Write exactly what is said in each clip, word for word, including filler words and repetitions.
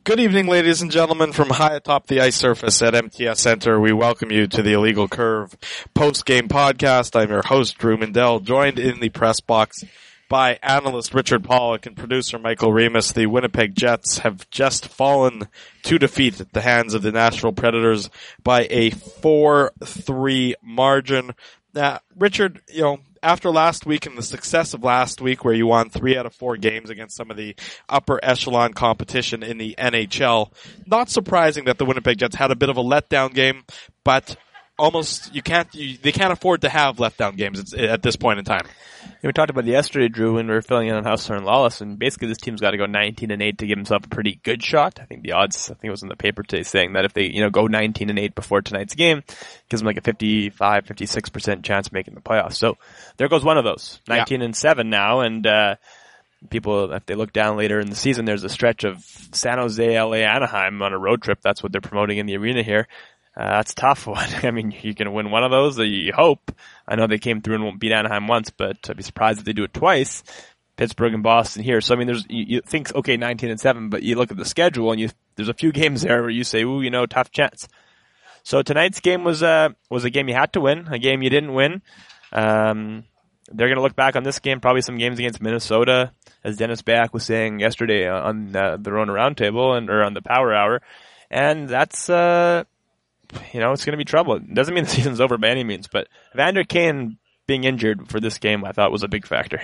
Good evening, ladies and gentlemen, from high atop the ice surface at M T S Center. We welcome you to the Illegal Curve post-game podcast. I'm your host, Drew Mindell, joined in the press box by analyst Richard Pollock and producer Michael Remus. The Winnipeg Jets have just fallen to defeat at the hands of the Nashville Predators by a four three margin. Now, Richard, you know, after last week and the success of last week where you won three out of four games against some of the upper echelon competition in the N H L, not surprising that the Winnipeg Jets had a bit of a letdown game, but almost you can't, you, they can't afford to have letdown games it's, at this point in time. Yeah, we talked about it yesterday, Drew, when we were filling in on Hustler and Lawless, and basically this team's got to go nineteen and eight to give himself a pretty good shot. I think the odds, I think it was in the paper today, saying that if they, you know, go nineteen and eight before tonight's game, gives them like a fifty-five, fifty-six percent chance of making the playoffs. So there goes one of those. nineteen and seven now, and uh people, if they look down later in the season, there's a stretch of San Jose, L A, Anaheim on a road trip. That's what they're promoting in the arena here. Uh, that's a tough one. I mean, you're going to win one of those, you hope. I know they came through and won't beat Anaheim once, but I'd be surprised if they do it twice. Pittsburgh and Boston here. So, I mean, there's, you, you think, okay, nineteen and seven, but you look at the schedule and you, there's a few games there where you say, ooh, you know, tough chance. So tonight's game was, uh, was a game you had to win, a game you didn't win. Um, they're going to look back on this game, probably some games against Minnesota, as Dennis Bayak was saying yesterday on uh, the Rona Roundtable and, or on the Power Hour. And that's, uh, you know, it's going to be trouble. It doesn't mean the season's over by any means, but Evander Kane being injured for this game, I thought was a big factor.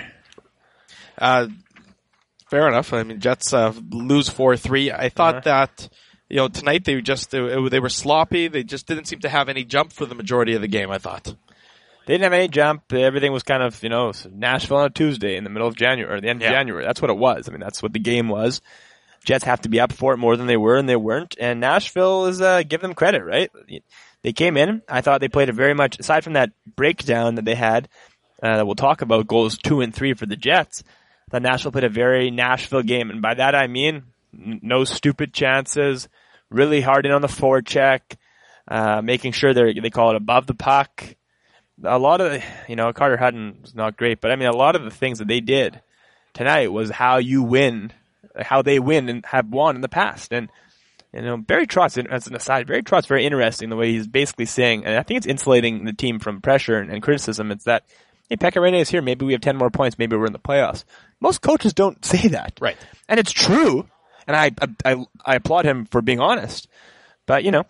Uh, fair enough. I mean, Jets uh, lose four three. I thought uh-huh. that, you know, tonight they just, they, they were sloppy. They just didn't seem to have any jump for the majority of the game, I thought. They didn't have any jump. Everything was kind of, you know, Nashville on a Tuesday in the middle of January, or the end of yeah. January. That's what it was. I mean, that's what the game was. Jets have to be up for it more than they were, and they weren't. And Nashville is, uh, give them credit, right? They came in. I thought they played it very much, aside from that breakdown that they had, uh, that we'll talk about, goals two and three for the Jets. I thought Nashville played a very Nashville game. And by that I mean, n- no stupid chances, really hard in on the forecheck, uh, making sure they they call it above the puck. A lot of, you know, Carter Hutton was not great, but I mean, a lot of the things that they did tonight was how you win, how they win and have won in the past. And, you know, Barry Trotz, as an aside, Barry Trotz very interesting the way he's basically saying, and I think it's insulating the team from pressure and, and criticism. It's that, hey, Pekka Rinne is here. Maybe we have ten more points. Maybe we're in the playoffs. Most coaches don't say that. Right. And it's true. And I, I, I applaud him for being honest. But, you know,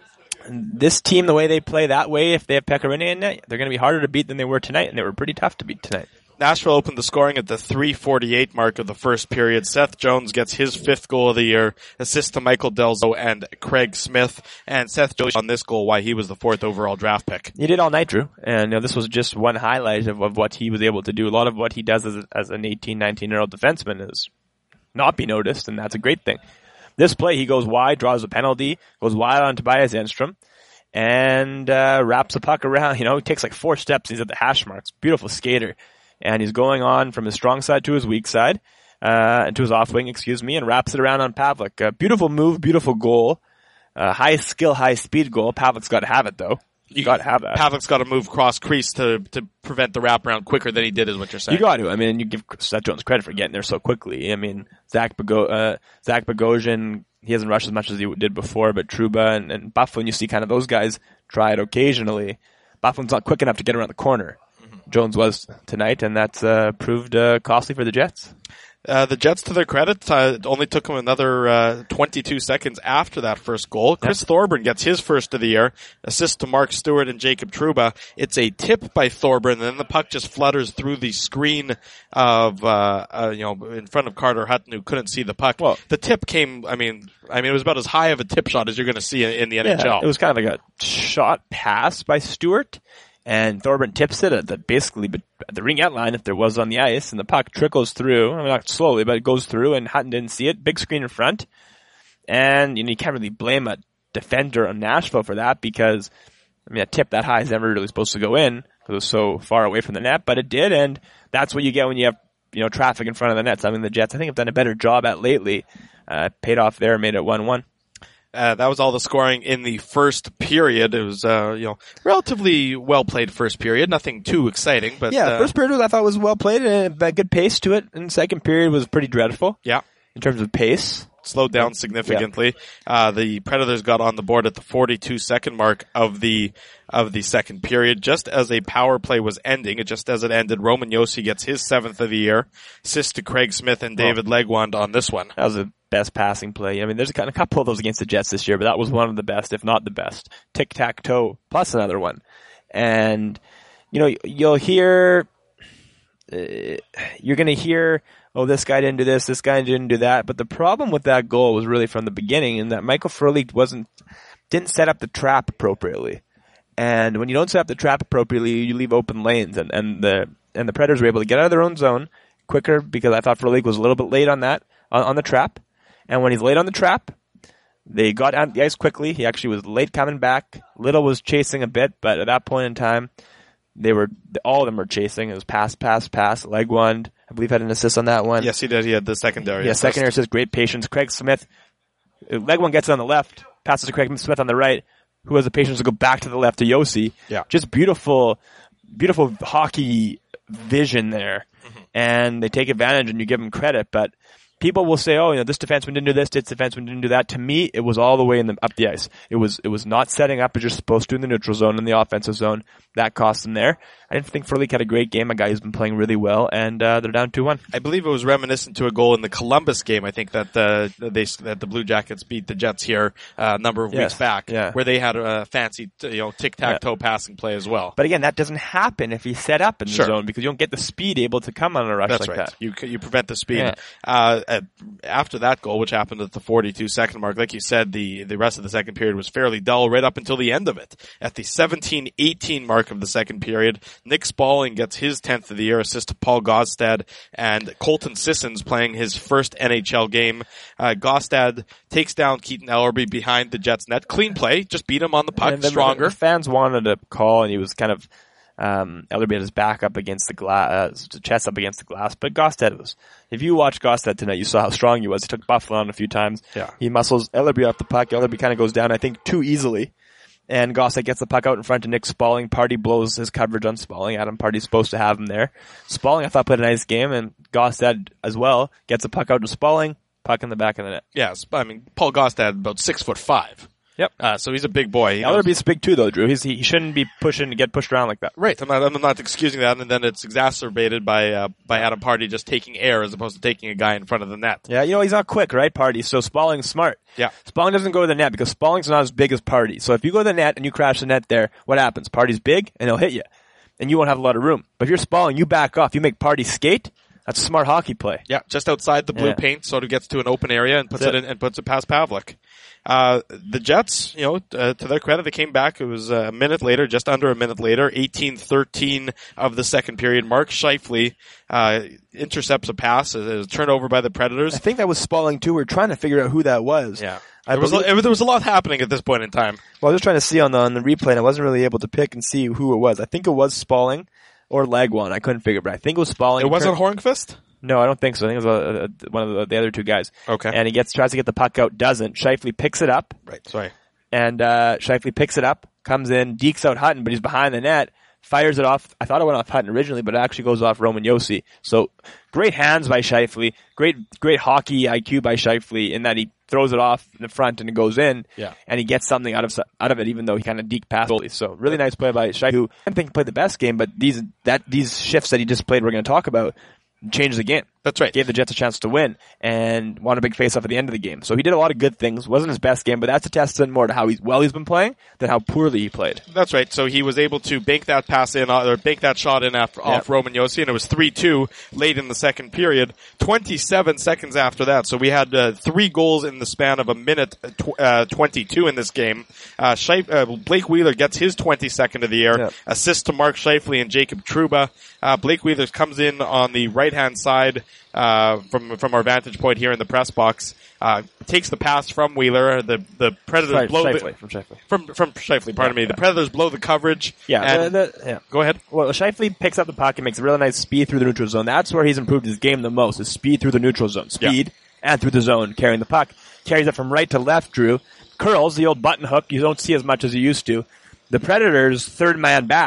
this team, the way they play that way, if they have Pekka Rinne in net, they're going to be harder to beat than they were tonight. And they were pretty tough to beat tonight. Nashville opened the scoring at the three forty-eight mark of the first period. Seth Jones gets his fifth goal of the year, assist to Michael Delzo and Craig Smith. And Seth Jones on this goal why he was the fourth overall draft pick. He did all night, Drew. And you know, this was just one highlight of, of what he was able to do. A lot of what he does as, a, as an eighteen, nineteen-year-old defenseman is not be noticed, and that's a great thing. This play, he goes wide, draws a penalty, goes wide on Tobias Enstrom, and uh, wraps the puck around. You know, he takes like four steps. He's at the hash marks. Beautiful skater. And he's going on from his strong side to his weak side, uh, to his off wing, excuse me, and wraps it around on Pavlik. Uh, beautiful move, beautiful goal. Uh, high skill, high speed goal. Pavlik's got to have it though. You got to have that. Pavlik's got to move cross crease to, to prevent the wraparound quicker than he did is what you're saying. You got to. I mean, you give Seth Jones credit for getting there so quickly. I mean, Zach Bago- uh, Zach Bogosian, he hasn't rushed as much as he did before, but Trouba and, and Byfuglien, you see kind of those guys try it occasionally. Byfuglien's not quick enough to get around the corner. Jones was tonight, and that's uh, proved uh, costly for the Jets. Uh, the Jets, to their credit, uh, it only took them another uh, twenty-two seconds after that first goal. Chris yep. Thorburn gets his first of the year, assist to Mark Stewart and Jacob Trouba. It's a tip by Thorburn, and then the puck just flutters through the screen of, uh, uh, you know, in front of Carter Hutton, who couldn't see the puck. Well, the tip came, I mean, I mean, it was about as high of a tip shot as you're going to see in, in the N H L. Yeah, it was kind of like a shot pass by Stewart. And Thorburn tips it at the basically at the ringette line if there was on the ice, and the puck trickles through. I mean, not slowly, but it goes through, and Hutton didn't see it. Big screen in front. And, you know, you can't really blame a defender on Nashville for that because, I mean, a tip that high is never really supposed to go in because it was so far away from the net, but it did, and that's what you get when you have, you know, traffic in front of the nets. I mean, the Jets, I think, have done a better job at lately. Uh, paid off there, made it one one. Uh, that was all the scoring in the first period. It was, uh, you know, relatively well played first period. Nothing too exciting, but yeah, uh, first period was, I thought was well played and a good pace to it. And second period was pretty dreadful. Yeah, in terms of pace. slowed down significantly. Uh, the Predators got on the board at the forty-two second mark of the of the second period, just as a power play was ending. Just as it ended, Roman Josi gets his seventh of the year. Assist to Craig Smith and David oh. Legwand on this one. That was the best passing play. I mean, there's a couple of those against the Jets this year, but that was one of the best, if not the best. Tic-tac-toe, plus another one. And, you know, you'll hear, uh, you're going to hear, oh, this guy didn't do this, this guy didn't do that. But the problem with that goal was really from the beginning, in that Michael Frolik wasn't, didn't set up the trap appropriately. And when you don't set up the trap appropriately, you leave open lanes, and, and the, and the Predators were able to get out of their own zone quicker, because I thought Frolik was a little bit late on that, on, on the trap. And when he's late on the trap, they got out the ice quickly. He actually was late coming back. Little was chasing a bit, but at that point in time, they were, all of them were chasing. It was pass, pass, pass. Legwand, I believe, had an assist on that one. Yes, he did. He had the secondary Yeah, assist. secondary assist, great patience. Craig Smith, Legwand gets it on the left, passes to Craig Smith on the right, who has the patience to go back to the left to Josi. Yeah. Just beautiful, beautiful hockey vision there. Mm-hmm. And they take advantage, and you give them credit, but people will say, oh, you know, this defenseman didn't do this, this defenseman didn't do that. To me, it was all the way in the, up the ice. It was, it was not setting up as you're supposed to in the neutral zone, in the offensive zone. That cost them there. I didn't think Frolik had a great game, a guy who's been playing really well, and, uh, they're down two one. I believe it was reminiscent to a goal in the Columbus game. I think that, uh, they, that the Blue Jackets beat the Jets here, uh, a number of yes. weeks back, yeah. where they had a fancy, you know, tic-tac-toe yeah. passing play as well. But again, that doesn't happen if he's set up in the sure. zone, because you don't get the speed able to come on a rush That's like right. that. You, you prevent the speed. Yeah. Uh, at, after that goal, which happened at the forty-two second mark, like you said, the, the rest of the second period was fairly dull right up until the end of it. At the seventeen eighteen mark of the second period, Nick Spaulding gets his tenth of the year, assist to Paul Gaustad, and Colton Sissons playing his first N H L game. Uh, Gaustad takes down Keaton Ellerby behind the Jets net. Clean play, just beat him on the puck, and the, stronger. The fans wanted a call, and he was kind of, um, Ellerby had his back up against the glass, uh, chest up against the glass, but Gaustad was, if you watched Gaustad tonight, you saw how strong he was. He took Buffalo on a few times. Yeah. He muscles Ellerby off the puck. Ellerby kind of goes down, I think, too easily. And Gaustad gets the puck out in front of Nick Spaulding. Party blows his coverage on Spaulding. Adam Party's supposed to have him there. Spaulding, I thought, played a nice game, and Gaustad as well gets the puck out to Spaulding. Puck in the back of the net. Yes, I mean, Paul Gaustad about six foot five. Yep. Uh, so he's a big boy. Ellerby's big too, though, Drew. He's, he, he shouldn't be pushing to get pushed around like that. Right. I'm not, I'm not excusing that, and then it's exacerbated by uh, by Adam Party just taking air as opposed to taking a guy in front of the net. Yeah, you know, he's not quick, right, Party? So Spaulding's smart. Yeah. Spaulding doesn't go to the net because Spaulding's not as big as Party. So if you go to the net and you crash the net there, what happens? Party's big, and he'll hit you. And you won't have a lot of room. But if you're Spaulding, you back off. You make Party skate. That's a smart hockey play. Yeah, just outside the blue yeah. paint, sort of gets to an open area and puts That's it in and puts it past Pavlik. Uh, the Jets, you know, uh, to their credit, they came back. It was a minute later, just under a minute later, eighteen thirteen of the second period. Mark Scheifele, uh, intercepts a pass, a, a turnover by the Predators. I think that was Spaulding too. We're trying to figure out who that was. Yeah. I there was, believe- a, there was a lot happening at this point in time. Well, I was just trying to see on the, on the replay, and I wasn't really able to pick and see who it was. I think it was Spaulding or Legwand. I couldn't figure, but I think it was Spaulding. It wasn't Hornqvist? No, I don't think so. I think it was a, a, one of the, the other two guys. Okay. And he gets tries to get the puck out, doesn't. Scheifele picks it up. Right. Sorry. And uh Scheifele picks it up, comes in, dekes out Hutton, but he's behind the net, fires it off. I thought it went off Hutton originally, but it actually goes off Roman Josi. So great hands by Scheifele, great great hockey I Q by Scheifele in that he throws it off in the front and it goes in. Yeah. And he gets something out of out of it, even though he kind of deked past goalie. So really nice play by Scheifele, who I didn't think he played the best game, but these that these shifts that he just played, we're going to talk about, changed the game. That's right. Gave the Jets a chance to win and won a big face-off at the end of the game. So he did a lot of good things. Wasn't his best game, but that's a testament more to how he's well he's been playing than how poorly he played. That's right. So he was able to bank that pass in, or bank that shot in after, off yep. Roman Josi, and it was three two late in the second period. twenty-seven seconds after that. So we had uh, three goals in the span of a minute tw- uh, twenty-two in this game. Uh, Scheif- uh, Blake Wheeler gets his twenty-second of the year. Yep. Assist to Mark Scheifele and Jacob Trouba. Uh, Blake Wheeler comes in on the right-hand side uh from from our vantage point here in the press box, uh takes the pass from Wheeler. The the Predators Sorry, blow Scheifele, the, from Scheifele. From from Scheifele, pardon yeah, me. Yeah. The Predators blow the coverage. Yeah, and, the, the, yeah. Go ahead. Well, Scheifele picks up the puck and makes a really nice speed through the neutral zone. That's where he's improved his game the most, is speed through the neutral zone. Speed yeah. and through the zone, carrying the puck. Carries it from right to left, Drew. Curls, the old button hook, you don't see as much as you used to. The Predators' third man back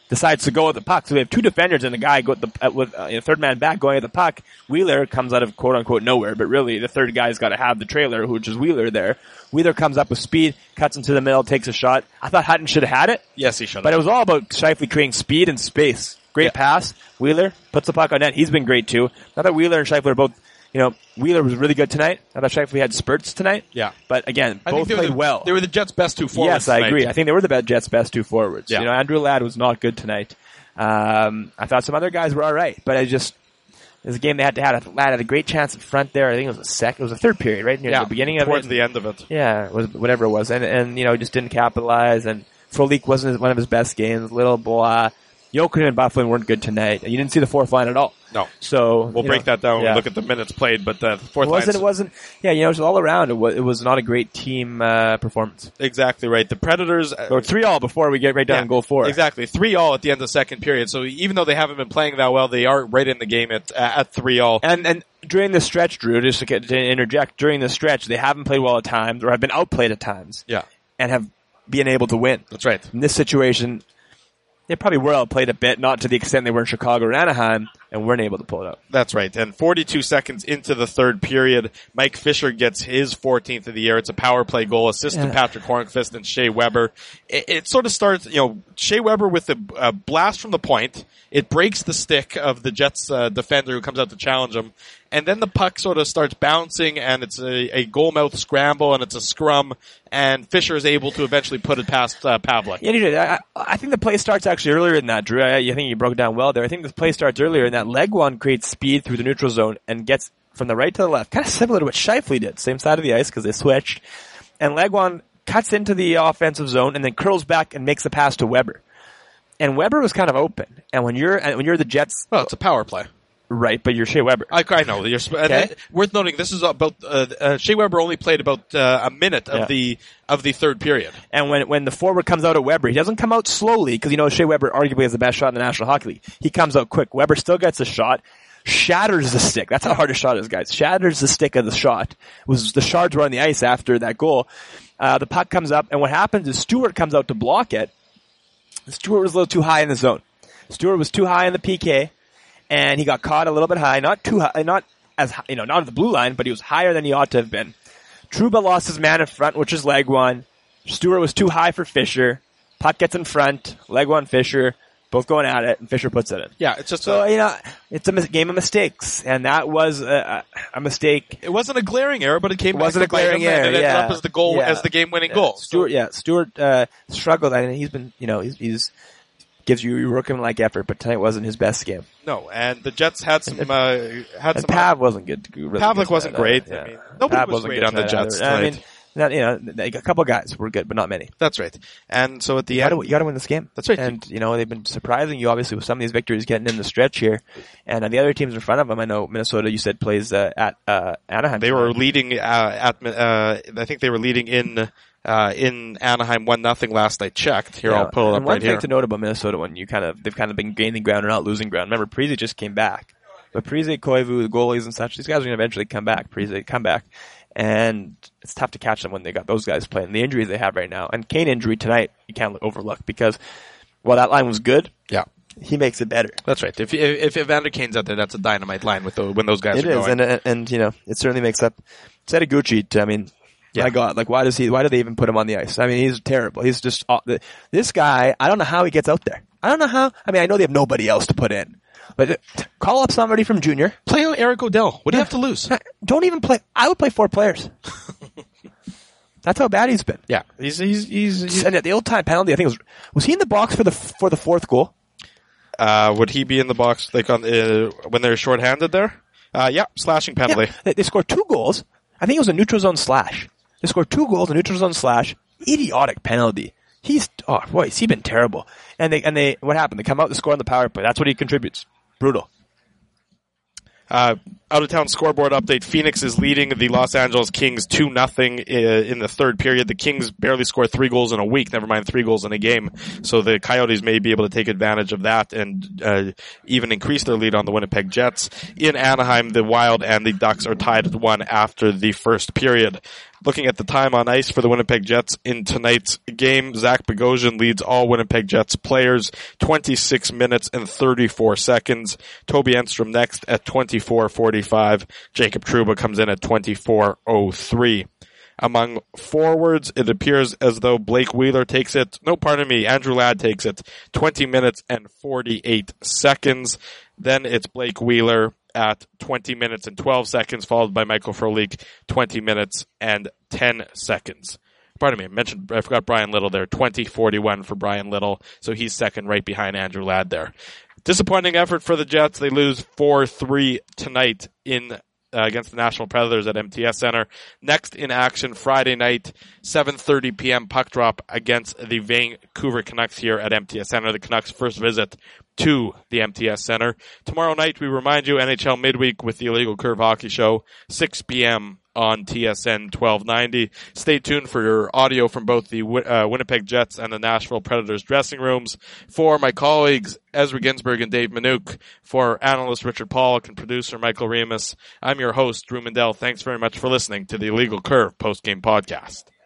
decides to go at the puck. So we have two defenders and a guy go at the, uh, with uh, a third man back going at the puck. Wheeler comes out of quote unquote nowhere, but really the third guy's got to have the trailer, which is Wheeler there. Wheeler comes up with speed, cuts into the middle, takes a shot. I thought Hutton should have had it. Yes, he should have. But it was all about Scheifele creating speed and space. Great yeah. pass. Wheeler puts the puck on net. He's been great too. Not that Wheeler and Scheifele are both, you know, Wheeler was really good tonight. I thought Scheifele had spurts tonight. Yeah. But again, I both played the, well. They were the Jets' best two forwards. Yes, I tonight. agree. I think they were the Jets' best two forwards. Yeah. You know, Andrew Ladd was not good tonight. Um, I thought some other guys were alright, but I just, it was a game they had to have. Ladd had a great chance in front there. I think it was a sec, it was a third period, right near yeah, the beginning of towards it. the end of it. Yeah, it was whatever it was. And, and, you know, just didn't capitalize and Frolik wasn't one of his best games. Little blah. Jokinen and Bufflin weren't good tonight. You didn't see the fourth line at all. No. So we'll break know, that down when yeah. we look at the minutes played, but the fourth it wasn't, line. It wasn't, yeah, you know, it was all around. It was, it was not a great team, uh, performance. Exactly right. The Predators. Or three all before we get right down yeah, and goal four. Exactly. Three all at the end of the second period. So even though they haven't been playing that well, they are right in the game at, at three all. And, and during the stretch, Drew, just to, get, to interject, during the stretch, they haven't played well at times or have been outplayed at times. Yeah. And have been able to win. That's right. In this situation, they probably were outplayed a bit, not to the extent they were in Chicago or Anaheim, and weren't able to pull it out. That's right. And forty-two seconds into the third period, Mike Fisher gets his fourteenth of the year. It's a power play goal, assist yeah. to Patrick Hornqvist and Shea Weber. It, it sort of starts, you know, Shea Weber with a, a blast from the point. It breaks the stick of the Jets uh, defender who comes out to challenge him. And then the puck sort of starts bouncing, and it's a, a goal mouth scramble, and it's a scrum, and Fisher is able to eventually put it past uh, Pavlik. Yeah, you did. I, I think the play starts actually earlier than that, Drew. I, I think you broke it down well there. I think the play starts earlier, and that leg one creates speed through the neutral zone and gets from the right to the left, kind of similar to what Scheifele did, same side of the ice because they switched. And Legwand cuts into the offensive zone and then curls back and makes a pass to Weber. And Weber was kind of open. And when you're when you're the Jets, well, it's a power play. Right, but you're Shea Weber. I, I know. You're, okay. and, worth noting, this is about uh, uh, Shea Weber only played about uh, a minute of yeah. the of the third period. And when when the forward comes out at Weber, he doesn't come out slowly because you know Shea Weber arguably has the best shot in the National Hockey League. He comes out quick. Weber still gets a shot, shatters the stick. That's how hard a shot is, guys. Shatters the stick of the shot. It was the shards were on the ice after that goal. Uh, the puck comes up, and what happens is Stewart comes out to block it. Stewart was a little too high in the zone. Stewart was too high in the P K. And he got caught a little bit high, not too high, not as high, you know, not at the blue line, but he was higher than he ought to have been. Trouba lost his man in front, which is Legwand. Stewart was too high for Fisher. Puck gets in front. Legwand, Fisher, both going at it, and Fisher puts it in. Yeah, it's just so a, you know, it's a mis- game of mistakes, and that was a, a mistake. It wasn't a glaring error, but it came. It wasn't a glaring error. And it yeah. ended up as the goal, yeah. as the game-winning yeah. goal. Stewart, so. yeah, Stewart uh, struggled. I mean, he's been, you know, he's. he's gives you workman-like effort, but tonight wasn't his best game. No, and the Jets had some, uh, had and some. Pav wasn't good. Really Pavlik good wasn't great. Yeah. I mean, nobody Pav was wasn't great good on the Jets either. tonight. I mean, not, you know, a couple guys were good, but not many. That's right. And so at the you end, gotta, you gotta win this game. That's right. And, you know, they've been surprising you obviously with some of these victories getting in the stretch here. And uh, the other teams in front of them, I know Minnesota, you said, plays, uh, at, uh, Anaheim. They were leading, uh, at, uh, I think they were leading in, Uh, in Anaheim one nothing last I checked. Here, yeah. I'll pull it and up one right thing here. to note about Minnesota when you kind of, they've kind of been gaining ground and not losing ground. Remember, Parise just came back. But Parise, Koivu, the goalies and such, these guys are going to eventually come back. Parise come back. And it's tough to catch them when they got those guys playing. The injuries they have right now. And Kane injury tonight, you can't overlook because while that line was good, yeah, he makes it better. That's right. If if, if Evander Kane's out there, that's a dynamite line with the, when those guys it are is, going. and, and and you know, it certainly makes up. Setaguchi, I mean, yeah. my God, like why does he? Why do they even put him on the ice? I mean, he's terrible. He's just uh, this guy. I don't know how he gets out there. I don't know how. I mean, I know they have nobody else to put in, but uh, call up somebody from junior. Play Eric O'Dell. What do you have to lose? Don't even play. I would play four players. That's how bad he's been. Yeah, he's he's he's. he's and at the old time penalty, I think it was was he in the box for the for the fourth goal? Uh, would he be in the box like on uh, when they're shorthanded there? Uh, yeah, slashing penalty. Yeah, they, they scored two goals. I think it was a neutral zone slash. They scored two goals, a neutral zone slash. Idiotic penalty. He's oh boy, has he been terrible. And they and they what happened? They come out to score on the power play. That's what he contributes. Brutal. Uh, out of town scoreboard update. Phoenix is leading the Los Angeles Kings two nothing in the third period. The Kings barely scored three goals in a week, never mind three goals in a game. So the Coyotes may be able to take advantage of that and uh, even increase their lead on the Winnipeg Jets. In Anaheim, the Wild and the Ducks are tied at one after the first period. Looking at the time on ice for the Winnipeg Jets in tonight's game, Zach Bogosian leads all Winnipeg Jets players, twenty-six minutes and thirty-four seconds. Toby Enstrom next at twenty-four forty-five. Jacob Trouba comes in at twenty-four oh three. Among forwards, it appears as though Blake Wheeler takes it. No, pardon me, Andrew Ladd takes it. twenty minutes and forty-eight seconds. Then it's Blake Wheeler at twenty minutes and twelve seconds, followed by Michael Frolik, twenty minutes and ten seconds. Pardon me, I mentioned, I forgot Brian Little there, twenty forty-one for Brian Little, so he's second right behind Andrew Ladd there. Disappointing effort for the Jets. They lose four three tonight in Uh, against the National Predators at M T S Center. Next in action Friday night, seven thirty p.m. puck drop against the Vancouver Canucks here at M T S Center. The Canucks' first visit to the M T S Center. Tomorrow night, we remind you, N H L Midweek with the Illegal Curve Hockey Show, six p.m. on T S N twelve ninety. Stay tuned for your audio from both the uh, Winnipeg Jets and the Nashville Predators dressing rooms. For my colleagues, Ezra Ginsburg and Dave Manouk, for analyst Richard Pollock and producer Michael Remus, I'm your host, Drew Mindell. Thanks very much for listening to the Illegal Curve postgame podcast.